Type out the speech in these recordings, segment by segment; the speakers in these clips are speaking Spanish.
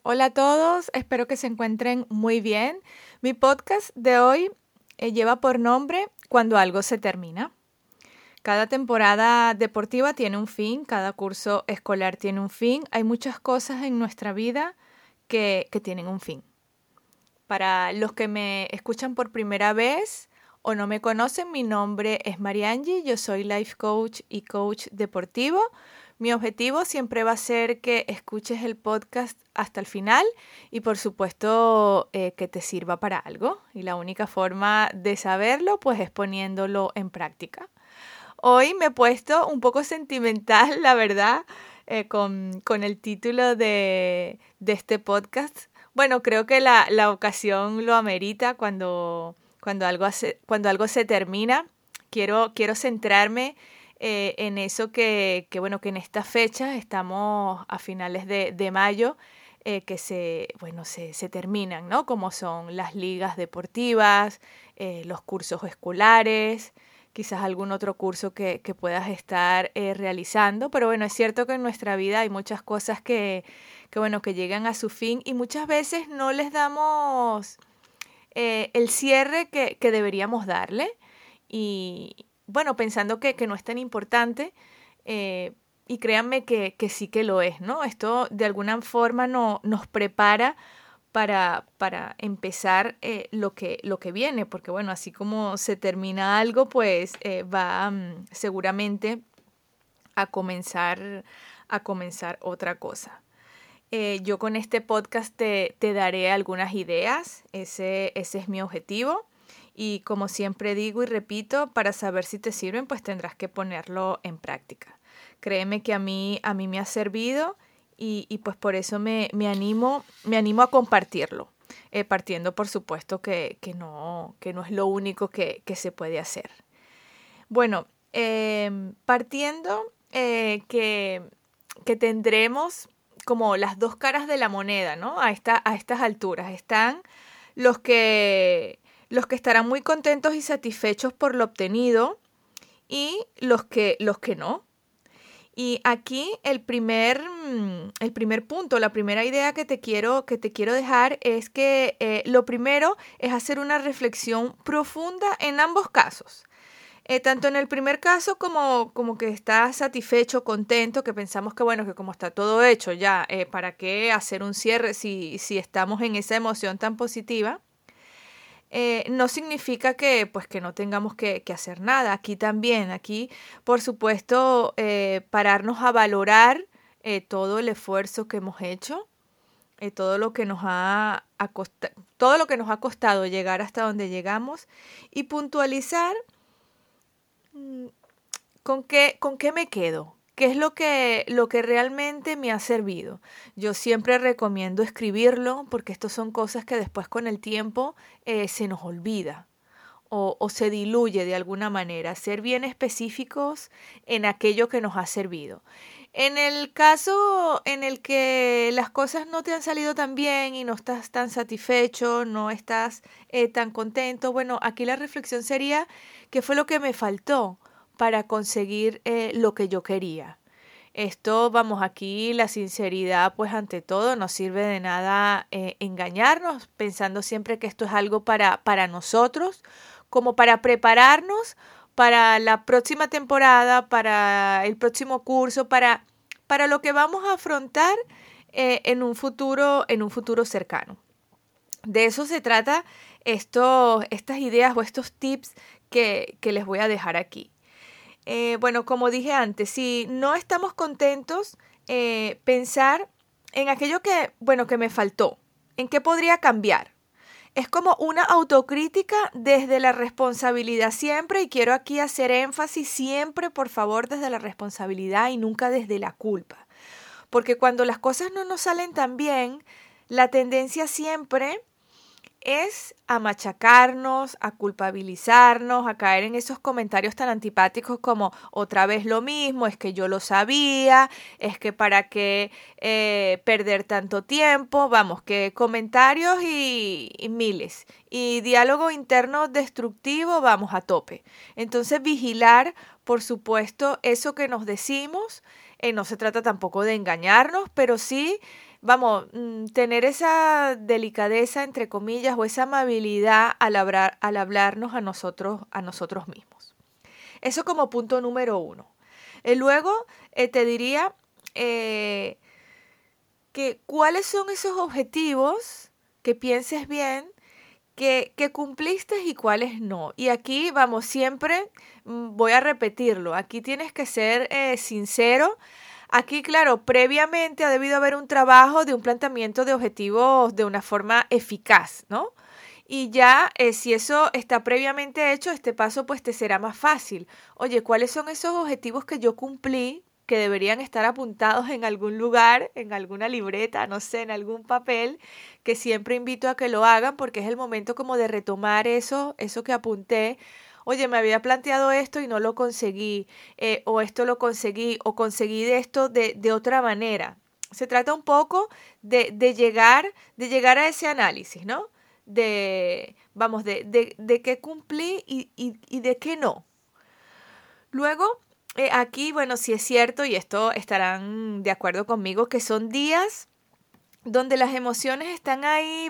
Hola a todos, espero que se encuentren muy bien. Mi podcast de hoy lleva por nombre Cuando algo se termina. Cada temporada deportiva tiene un fin, cada curso escolar tiene un fin. Hay muchas cosas en nuestra vida que tienen un fin. Para los que me escuchan por primera vez o no me conocen, mi nombre es Mariangi, yo soy life coach y coach deportivo. Mi objetivo siempre va a ser que escuches el podcast hasta el final y por supuesto que te sirva para algo. Y la única forma de saberlo pues es poniéndolo en práctica. Hoy me he puesto un poco sentimental, la verdad, con el título de este podcast. Bueno, creo que la ocasión lo amerita cuando algo se termina. Quiero centrarme en eso bueno, que en estas fechas estamos a finales de mayo, se terminan, ¿no? Como son las ligas deportivas, los cursos escolares, quizás algún otro curso que puedas estar realizando, pero bueno, es cierto que en nuestra vida hay muchas cosas que llegan a su fin y muchas veces no les damos el cierre que deberíamos darle y bueno, pensando que no es tan importante y créanme que sí que lo es, ¿no? Esto de alguna forma nos prepara para empezar lo que viene, porque bueno, así como se termina algo, pues va seguramente a comenzar otra cosa. Yo con este podcast te daré algunas ideas, ese es mi objetivo. Y como siempre digo y repito, para saber si te sirven, pues tendrás que ponerlo en práctica. Créeme que a mí me ha servido y pues por eso me animo a compartirlo. Partiendo, por supuesto, que no es lo único que se puede hacer. Bueno, partiendo que tendremos como las dos caras de la moneda, ¿no? A estas alturas. Están los que estarán muy contentos y satisfechos por lo obtenido y los que no. Y aquí el primer punto, la primera idea que te quiero dejar es que lo primero es hacer una reflexión profunda en ambos casos. Tanto en el primer caso como que estás satisfecho, contento, que pensamos que bueno, que como está todo hecho ya, ¿para qué hacer un cierre si estamos en esa emoción tan positiva? No significa pues, que no tengamos que hacer nada. Aquí, por supuesto, pararnos a valorar todo el esfuerzo que hemos hecho, todo lo que todo lo que nos ha costado llegar hasta donde llegamos y puntualizar con qué me quedo. ¿Qué es lo que realmente me ha servido? Yo siempre recomiendo escribirlo porque estas son cosas que después con el tiempo se nos olvida o se diluye de alguna manera. Ser bien específicos en aquello que nos ha servido. En el caso en el que las cosas no te han salido tan bien y no estás tan satisfecho, no estás tan contento, bueno, aquí la reflexión sería ¿qué fue lo que me faltó para conseguir lo que yo quería? Esto, vamos, aquí la sinceridad, pues ante todo, no sirve de nada engañarnos, pensando siempre que esto es algo para nosotros, como para prepararnos para la próxima temporada, para el próximo curso, para lo que vamos a afrontar en un futuro cercano. De eso se trata estas ideas o estos tips que les voy a dejar aquí. Bueno, como dije antes, si no estamos contentos, pensar en aquello que me faltó, en qué podría cambiar. Es como una autocrítica desde la responsabilidad siempre y quiero aquí hacer énfasis siempre, por favor, desde la responsabilidad y nunca desde la culpa. Porque cuando las cosas no nos salen tan bien, la tendencia siempre es a machacarnos, a culpabilizarnos, a caer en esos comentarios tan antipáticos como otra vez lo mismo, es que yo lo sabía, es que para qué perder tanto tiempo, vamos, que comentarios y miles. Y diálogo interno destructivo, vamos a tope. Entonces vigilar, por supuesto, eso que nos decimos, no se trata tampoco de engañarnos, pero sí tener esa delicadeza, entre comillas, o esa amabilidad al hablarnos a nosotros mismos. Eso como punto número uno. Luego te diría eh, que cuáles son esos objetivos que pienses bien que cumpliste y cuáles no. Y aquí, siempre voy a repetirlo. Aquí tienes que ser sincero. Aquí, claro, previamente ha debido haber un trabajo de un planteamiento de objetivos de una forma eficaz, ¿no? Y ya, si eso está previamente hecho, este paso pues te será más fácil. Oye, ¿cuáles son esos objetivos que yo cumplí, que deberían estar apuntados en algún lugar, en alguna libreta, no sé, en algún papel, que siempre invito a que lo hagan porque es el momento como de retomar eso que apunté? Oye, me había planteado esto y no lo conseguí, o esto lo conseguí, o conseguí de esto de otra manera. Se trata un poco de llegar a ese análisis, ¿no? De qué cumplí y de qué no. Luego, aquí, sí es cierto, y esto estarán de acuerdo conmigo, que son días donde las emociones están ahí,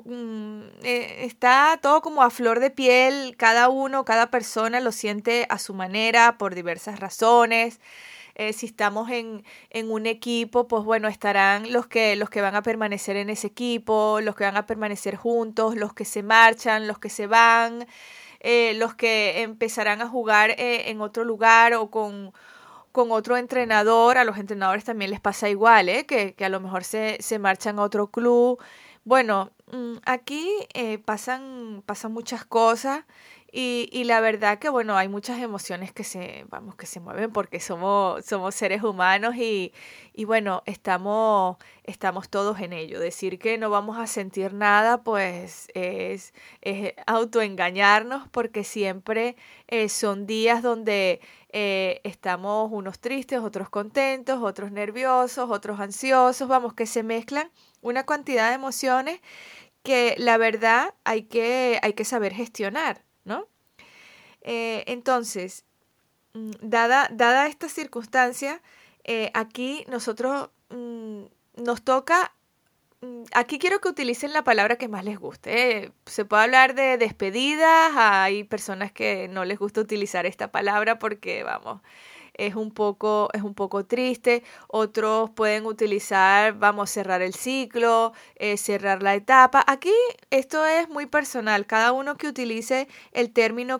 está todo como a flor de piel, cada persona lo siente a su manera, por diversas razones. Si estamos en un equipo, pues bueno, estarán los que van a permanecer en ese equipo, los que van a permanecer juntos, los que se marchan, los que se van, los que empezarán a jugar en otro lugar o con otro entrenador. A los entrenadores también les pasa igual, que a lo mejor se marchan a otro club. Bueno, aquí pasan muchas cosas y la verdad que, bueno, hay muchas emociones que se mueven porque somos seres humanos y bueno, estamos todos en ello. Decir que no vamos a sentir nada, pues es autoengañarnos porque siempre son días donde estamos unos tristes, otros contentos, otros nerviosos, otros ansiosos, que se mezclan una cantidad de emociones que la verdad hay que saber gestionar, ¿no? Entonces, dada esta circunstancia, aquí nosotros nos toca, aquí quiero que utilicen la palabra que más les guste. Se puede hablar de despedidas, hay personas que no les gusta utilizar esta palabra porque, es un poco triste. Otros pueden utilizar, cerrar el ciclo, cerrar la etapa. Aquí esto es muy personal, cada uno que utilice el término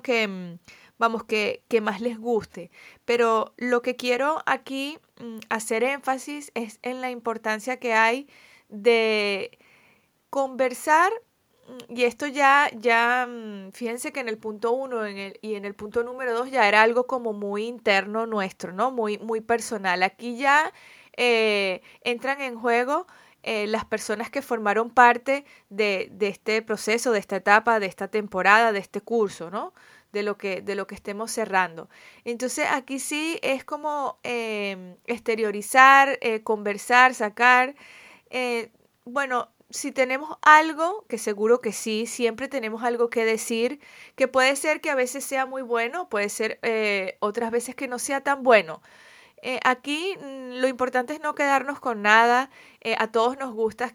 que más les guste. Pero lo que quiero aquí hacer énfasis es en la importancia que hay de conversar. Y esto fíjense que en el punto uno y en el punto número dos ya era algo como muy interno nuestro, ¿no? Muy, muy personal. Aquí ya entran en juego las personas que formaron parte de este proceso, de esta etapa, de esta temporada, de este curso, ¿no? De lo que estemos cerrando. Entonces aquí sí es como exteriorizar, conversar, sacar. Bueno, si tenemos algo, que seguro que sí, siempre tenemos algo que decir, que puede ser que a veces sea muy bueno, puede ser otras veces que no sea tan bueno. Aquí lo importante es no quedarnos con nada. A todos nos gusta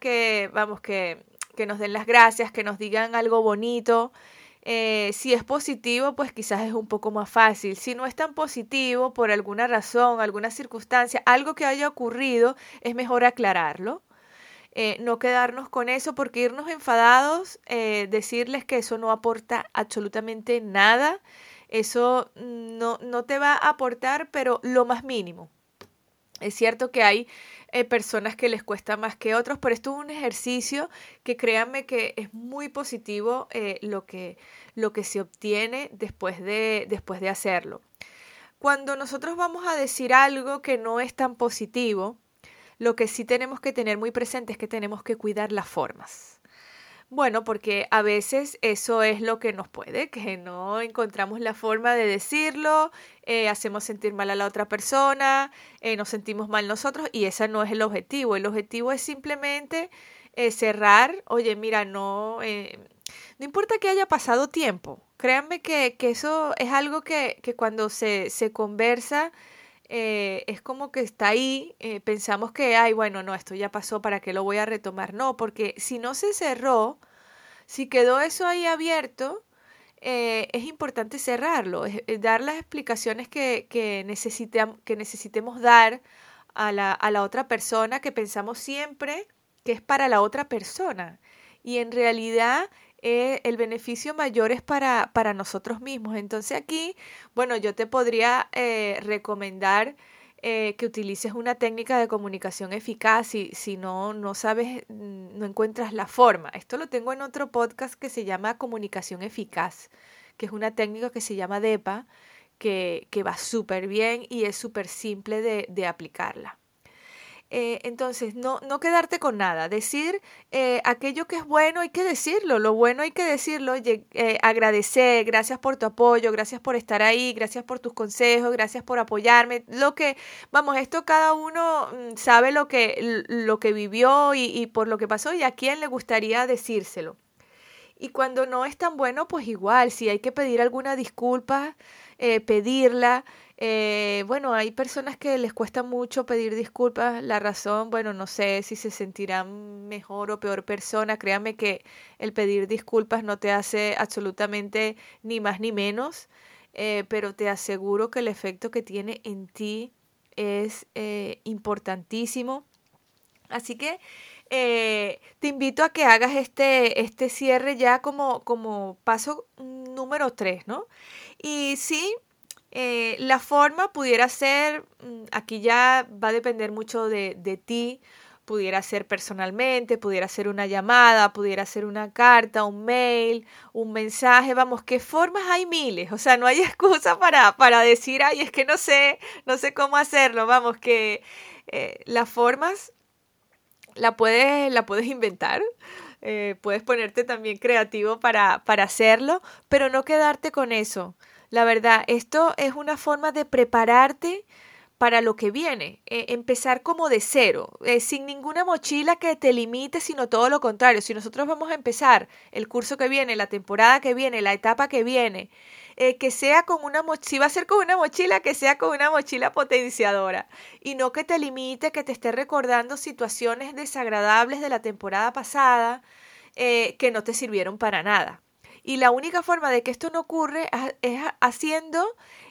que nos den las gracias, que nos digan algo bonito. Si es positivo, pues quizás es un poco más fácil. Si no es tan positivo, por alguna razón, alguna circunstancia, algo que haya ocurrido, es mejor aclararlo. No quedarnos con eso, porque irnos enfadados, decirles que eso no aporta absolutamente nada, eso no te va a aportar, pero lo más mínimo. Es cierto que hay personas que les cuesta más que otros, pero esto es un ejercicio que créanme que es muy positivo lo que se obtiene después de hacerlo. Cuando nosotros vamos a decir algo que no es tan positivo, lo que sí tenemos que tener muy presente es que tenemos que cuidar las formas. Bueno, porque a veces eso es lo que nos puede, que no encontramos la forma de decirlo, hacemos sentir mal a la otra persona, nos sentimos mal nosotros y ese no es el objetivo. El objetivo es simplemente cerrar. Oye, mira, no importa que haya pasado tiempo. Créanme que eso es algo que cuando se conversa, es como que está ahí, pensamos que, ay, bueno, no, esto ya pasó, ¿para qué lo voy a retomar? No, porque si no se cerró, si quedó eso ahí abierto, es importante cerrarlo, dar las explicaciones que necesitemos dar a la otra persona, que pensamos siempre que es para la otra persona. Y en realidad el beneficio mayor es para nosotros mismos. Entonces aquí, bueno, yo te podría recomendar que utilices una técnica de comunicación eficaz si no sabes, no encuentras la forma. Esto lo tengo en otro podcast que se llama Comunicación Eficaz, que es una técnica que se llama DEPA, que va súper bien y es súper simple de aplicarla. Entonces, no quedarte con nada, decir aquello que es bueno hay que decirlo, lo bueno hay que decirlo, agradecer, gracias por tu apoyo, gracias por estar ahí, gracias por tus consejos, gracias por apoyarme, vamos, esto cada uno sabe lo que vivió y por lo que pasó y a quién le gustaría decírselo. Y cuando no es tan bueno, pues igual, si hay que pedir alguna disculpa, pedirla. Bueno, hay personas que les cuesta mucho pedir disculpas. La razón, bueno, no sé si se sentirán mejor o peor persona. Créame que el pedir disculpas no te hace absolutamente ni más ni menos, pero te aseguro que el efecto que tiene en ti es importantísimo. Así que te invito a que hagas este cierre ya como paso número 3, ¿no? Y sí, la forma pudiera ser, aquí ya va a depender mucho de ti, pudiera ser personalmente, pudiera ser una llamada, pudiera ser una carta, un mail, un mensaje, vamos, ¿qué formas hay miles? O sea, no hay excusa para decir, ay, es que no sé cómo hacerlo, vamos, que las formas la puedes inventar, puedes ponerte también creativo para hacerlo, pero no quedarte con eso. La verdad, esto es una forma de prepararte para lo que viene, empezar como de cero, sin ninguna mochila que te limite, sino todo lo contrario. Si nosotros vamos a empezar el curso que viene, la temporada que viene, la etapa que viene, que sea con una mochila, si va a ser con una mochila, que sea con una mochila potenciadora y no que te limite, que te esté recordando situaciones desagradables de la temporada pasada que no te sirvieron para nada. Y la única forma de que esto no ocurre es haciendo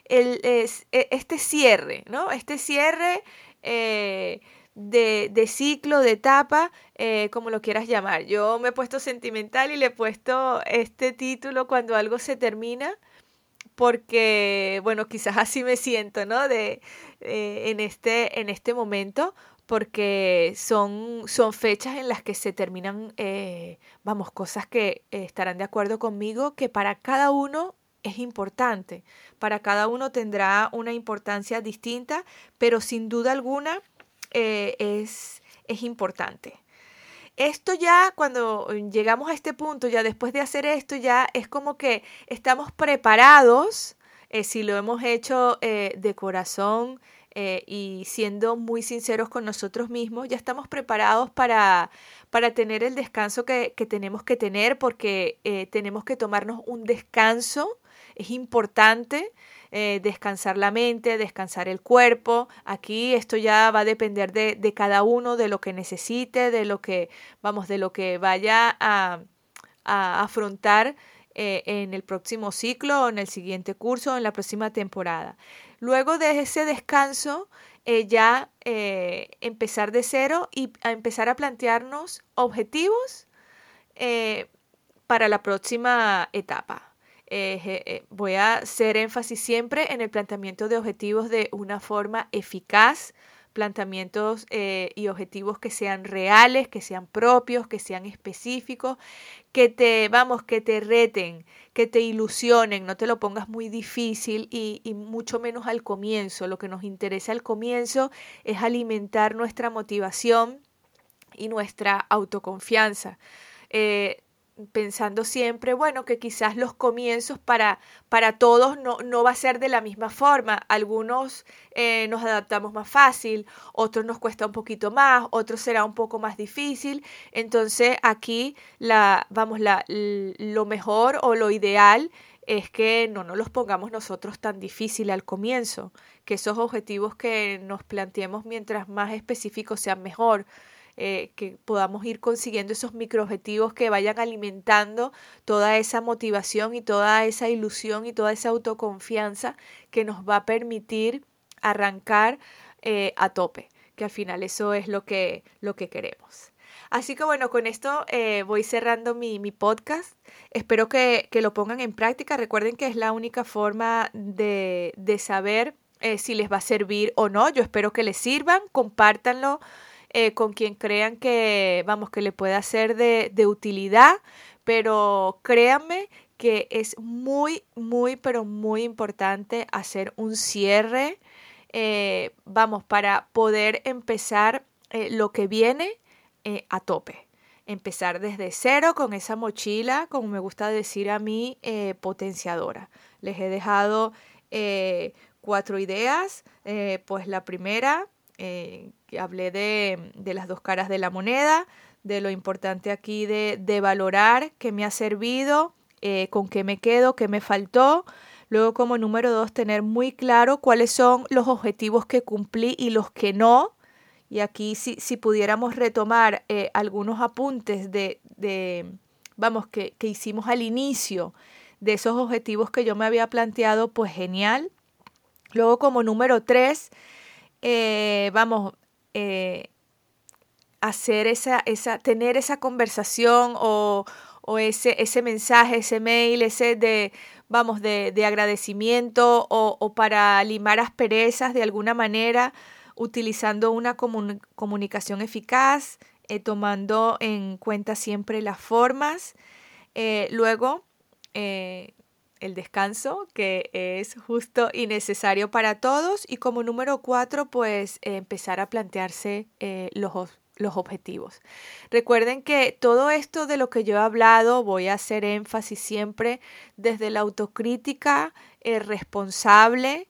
este cierre, ¿no? Este cierre de ciclo, de etapa, como lo quieras llamar. Yo me he puesto sentimental y le he puesto este título cuando algo se termina, porque, bueno, quizás así me siento, ¿no? En este momento, porque son fechas en las que se terminan, vamos, cosas que estarán de acuerdo conmigo, que para cada uno es importante, para cada uno tendrá una importancia distinta, pero sin duda alguna es importante. Esto ya cuando llegamos a este punto, ya después de hacer esto, ya es como que estamos preparados, si lo hemos hecho de corazón y siendo muy sinceros con nosotros mismos, ya estamos preparados para tener el descanso que tenemos que tener, porque tenemos que tomarnos un descanso. Es importante descansar la mente, descansar el cuerpo. Aquí esto ya va a depender de cada uno, de lo que necesite, de lo que vaya a afrontar en el próximo ciclo, o en el siguiente curso, o en la próxima temporada. Luego de ese descanso, ya empezar de cero y a empezar a plantearnos objetivos eh, para la próxima etapa. Voy a hacer énfasis siempre en el planteamiento de objetivos de una forma eficaz, planteamientos y objetivos que sean reales, que sean propios, que sean específicos, que te reten, que te ilusionen, no te lo pongas muy difícil y mucho menos al comienzo. Lo que nos interesa al comienzo es alimentar nuestra motivación y nuestra autoconfianza. Eh, Pensando siempre, bueno, que quizás los comienzos para todos no va a ser de la misma forma. Algunos nos adaptamos más fácil, otros nos cuesta un poquito más, otros será un poco más difícil. Entonces aquí lo mejor o lo ideal es que no nos los pongamos nosotros tan difícil al comienzo, que esos objetivos que nos planteemos mientras más específicos sean mejor, que podamos ir consiguiendo esos microobjetivos que vayan alimentando toda esa motivación y toda esa ilusión y toda esa autoconfianza que nos va a permitir arrancar a tope, que al final eso es lo que queremos. Así que bueno, con esto voy cerrando mi podcast. Espero que lo pongan en práctica. Recuerden que es la única forma de saber si les va a servir o no. Yo espero que les sirvan. Compártanlo con quien crean que, vamos, que le pueda ser de utilidad. Pero créanme que es muy, muy, pero muy importante hacer un cierre, vamos, para poder empezar lo que viene a tope. Empezar desde cero con esa mochila, como me gusta decir a mí, potenciadora. Les he dejado 4 ideas. Pues la primera, que hablé de las 2 caras de la moneda, de lo importante aquí de valorar qué me ha servido, con qué me quedo, qué me faltó. Luego, como número 2, tener muy claro cuáles son los objetivos que cumplí y los que no. Y aquí si pudiéramos retomar algunos apuntes vamos, que hicimos al inicio de esos objetivos que yo me había planteado, pues genial. Luego, como número 3, vamos, hacer tener esa conversación o ese mensaje, ese mail, vamos, de agradecimiento o para limar asperezas de alguna manera, utilizando una comunicación eficaz, tomando en cuenta siempre las formas. Luego, el descanso, que es justo y necesario para todos. Y como número 4, pues empezar a plantearse los objetivos. Recuerden que todo esto de lo que yo he hablado voy a hacer énfasis siempre desde la autocrítica responsable,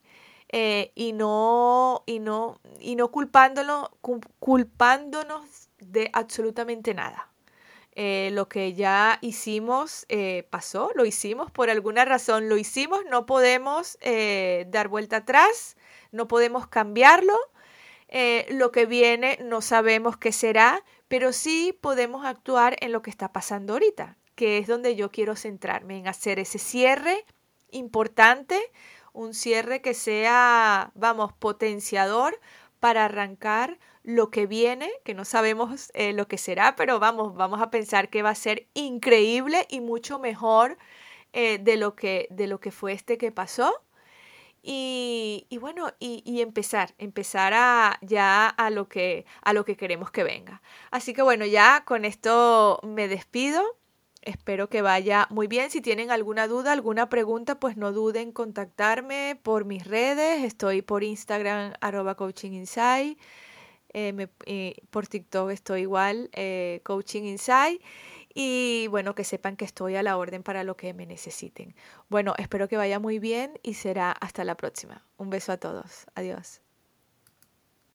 y no culpándonos de absolutamente nada. Lo que ya hicimos pasó, lo hicimos por alguna razón, lo hicimos, no podemos dar vuelta atrás, no podemos cambiarlo. Lo que viene no sabemos qué será, pero sí podemos actuar en lo que está pasando ahorita, que es donde yo quiero centrarme, en hacer ese cierre importante, un cierre que sea, vamos, potenciador para arrancar lo que viene, que no sabemos lo que será, pero vamos a pensar que va a ser increíble y mucho mejor de lo que fue que pasó. Y bueno, y empezar ya a lo que queremos que venga. Así que bueno, ya con esto me despido. Espero que vaya muy bien. Si tienen alguna duda, alguna pregunta, pues no duden en contactarme por mis redes. Estoy por Instagram, @coachinginsight. Por TikTok estoy igual, Coaching Insight. Y bueno, que sepan que estoy a la orden para lo que me necesiten. Bueno, espero que vaya muy bien y será hasta la próxima. Un beso a todos. Adiós.